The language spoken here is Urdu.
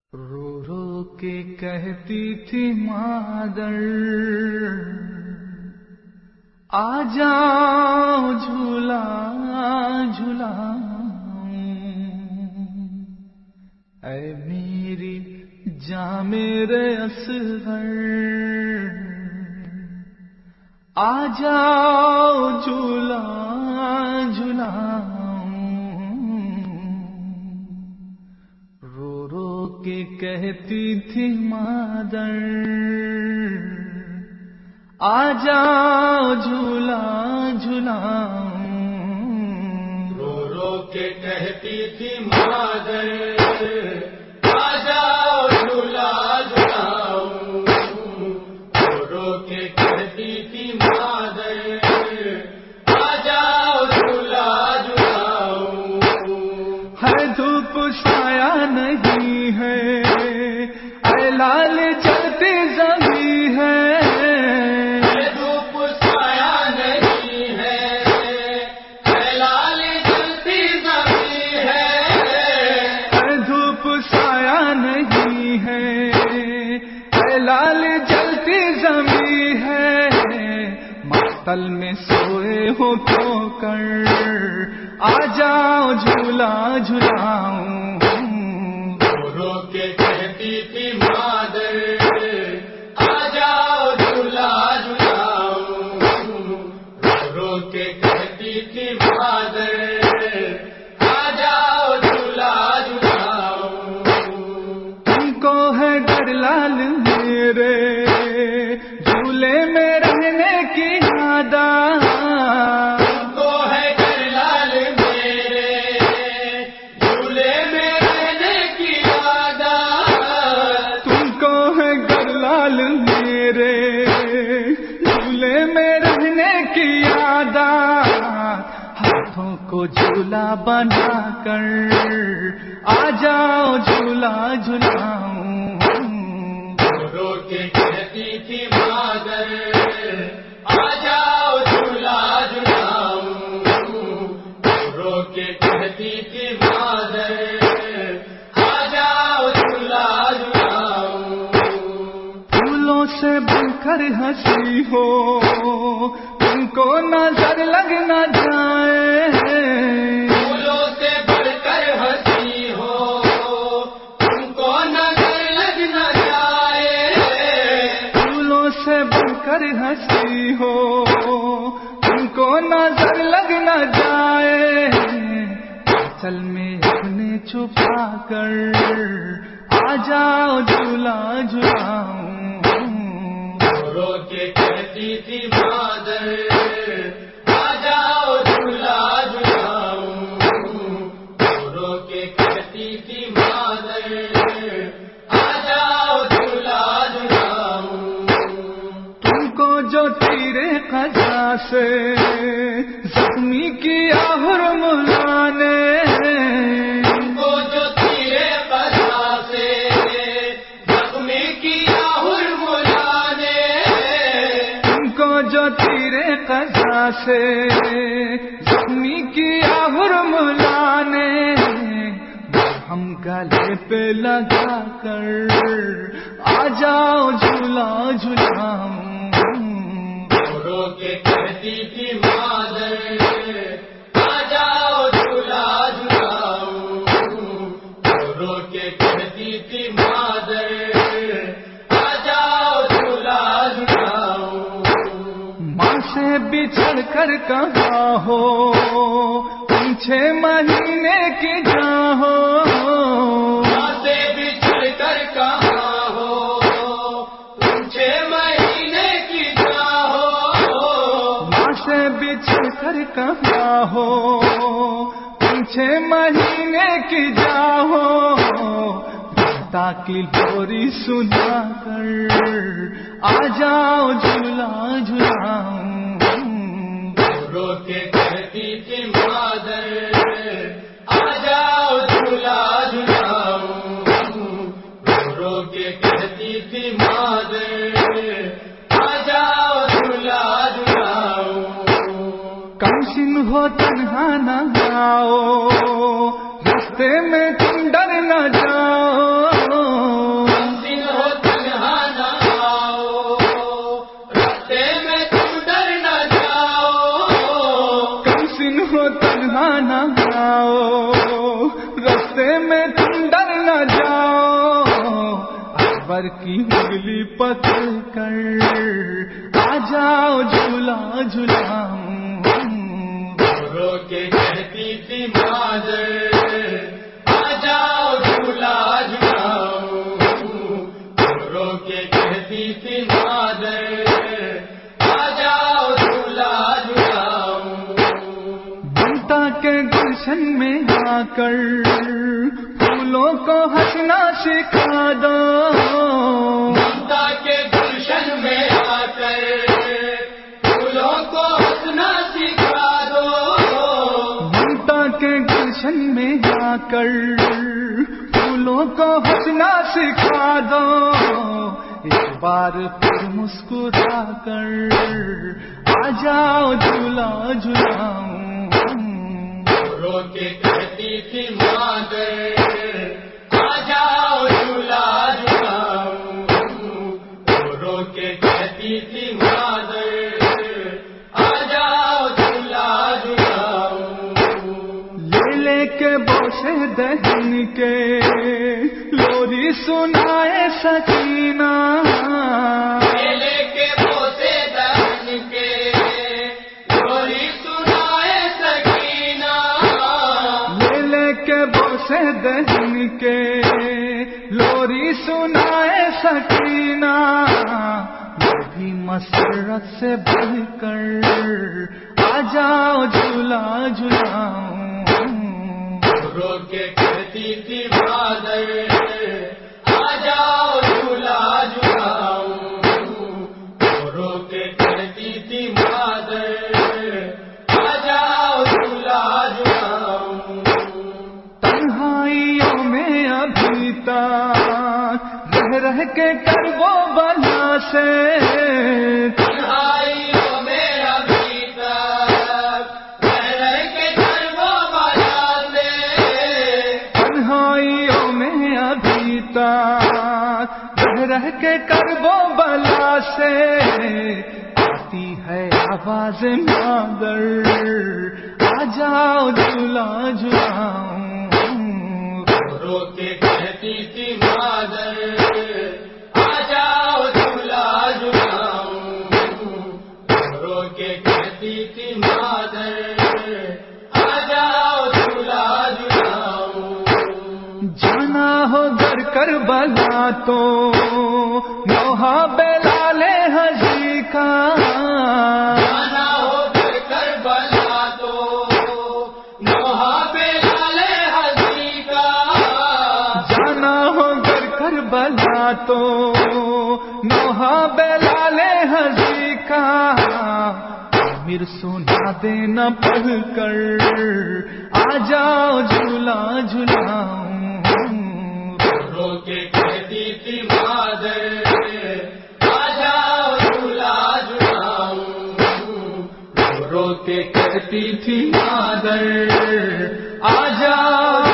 رو رو کے کہتی تھی مادر، آ جاؤ جھولا جھولاؤں، اے میری جاں میرے اصغر، آ جاؤ جھولا جھولاؤں۔ رو رو کے کہتی تھی مادر، آ جاؤ جھولا جھولاؤں، رو رو کے کہتی تھی مادر، آ جاؤ جھولا جھولاؤں، رو رو کے کہتی تھی مادر، آ جاؤ جھولا جھولاؤں۔ ہے دھوپ سایہ نہیں ہے، اے لال جلتی زمین ہے، ہے دھوپ سایہ نہیں ہے، ہے لال جلتی زمین ہے، اے دھوپ سایہ نہیں ہے، اے لال جلتی زمین ہے، مقتل میں سوئے ہو تو کر، آ جاؤ جھولا جھولاؤں۔ رو رو کے کہتی تھی مادر، آ جاؤ جھولا جھولاؤں، رو رو کے کہتی تھی مادر، آ جاؤ جھولا جھولاؤں۔ تم کو ہے ڈر لال میرے جھولے میں رہنے کی عادت، تم کو ہے ڈر لال میرے جھولے میں رہنے کی عادت، تم کو ہے ڈر لال میرے جھولے میں رہنے کی عادت، ہاتھوں کو جھولا بنا کر آ جاؤ جھولا جھولاؤں۔ رو رو کے کہتی تھی مادر، آ جاؤ جھولا جھولاؤں، رو رو کے کہتی تھی مادر، آ جاؤ جھولا جھولاؤں۔ پھولوں سے بن کر ہنسی ہو، تم کو نظر لگ نہ جائے، پھولوں سے بڑھ کر ہنسی ہو، تم کو نظر لگ نہ جائے، پھولوں سے بن کر ہنسی ہو، تم کو نظر لگ نہ جائے، چل میں اپنے چھپا کر آ جاؤ جھولا جھولاؤں۔ رو رو کے کہتی تھی مادر، آ جاؤ جھولا جھولاؤں، رو رو کے کہتی تھی مادر، آ جاؤ جھولا جھولاؤں۔ تم کو جو تیرے قضا سے زخمی کیا حرملا نے، تم کو جو تیرے قضا سے زخمی کیا حرملا نے، تم کو جو تیرے قضا سے زخمی کیا حرملا نے، ہم گلے پہ لگا کر آ جاؤ جھولا جھولاؤں۔ رو رو کے کہتی تھی مادر، آ جاؤ جھولا جھولاؤں، رو رو کے کہتی تھی مادر، آ جاؤ جھولا جھولاؤں۔ ماں سے بچھڑ کر کہاں ہو تم 6 مہینے کی جاں ہو، ماں سے بچھڑ کر کہاں ہو، تم 6 مہینے کی جاں ہو، ماں سے بچھڑ کر کہاں ہو تم 6 مہینے کی جاں ہو، ماتا کی لوری سنا کر آ جاؤ جھولا جھولاؤں۔ رو رو کے کہتی تھی مادر، آ جاؤ جھولا جھولاؤں، رو رو کے کہتی تھی مادر، آ جاؤ جھولا جھولاؤں۔ کم سن ہو تنہا نہ آؤ، راستے میں تم ڈر نہ جاؤ، پر کی انگلی پکڑ کر آ جاؤ جھولا جھولاؤں، رو کے کہتی تھی مادر آ جاؤ جھولا جھولاؤں، رو کے کہتی تھی مادر آ جاؤ جھولا جھولاؤں، ممتا کے گلشن میں آ کر پھولوں کو ہنسنا سکھا دو، ممتا کے گلشن میں آ کر پھولوں کو ہنسنا سکھا دو، ممتا کے گلشن میں آ کر پھولوں کو ہنسنا سکھا دو، ایک بار پھر مسکرا کر آ جاؤ جھولا جھولاؤں، رو کے کہتی تھی مادر آ جاؤ جھولا جھولاؤں، رو کے کہتی تھی مادر آ جاؤ جھولا جھولاؤں، لے کے بوسے دہن کے لوری سنائے سکینہ، لے کے بوسے دہن کے لوری سنائے سکینہ، لے کے بوسے دہن کے لوری سنائے سکینہ، میں بھی مسرت سے بڑھ کر آ جاؤ جھولا جھولاؤں، رو کے کہتی تھی مادر آ جاؤ جھولا جھولاؤں، رو کے کہتی تھی مادر آ جاؤ جھولا جھولاؤں، تنہائیوں میں ابھی تک رہ کے کرب و بلا سے، تنہائیوں میں ابھی تک رہ کے کرب و بلا سے، تنہائیوں میں ابھی تک رہ کے کرب و بلا سے، آتی ہے آواز مادر آ جاؤ جھولا جھولاؤں، رو کے کہتی تھی مادر آ جاؤ جھولا جھولاؤں، رو کے کہتی تھی مادر آ جاؤ جھولا جھولاؤں، جانا ہو گر کربلا تو نوحہ بلال حجی کا، جانا ہو گر کربلا تو نوحہ بلال حجی کا، جانا ہو گر کربلا تو نوحہ بلال حجی کا، امیر سنا دینا پڑھ کر آ جاؤ جھولا جھولاؤں، رو کے کہتی تھی مادر آ جاؤ جھولا جھولاؤں، رو کے کہتی تھی مادر آ جاؤ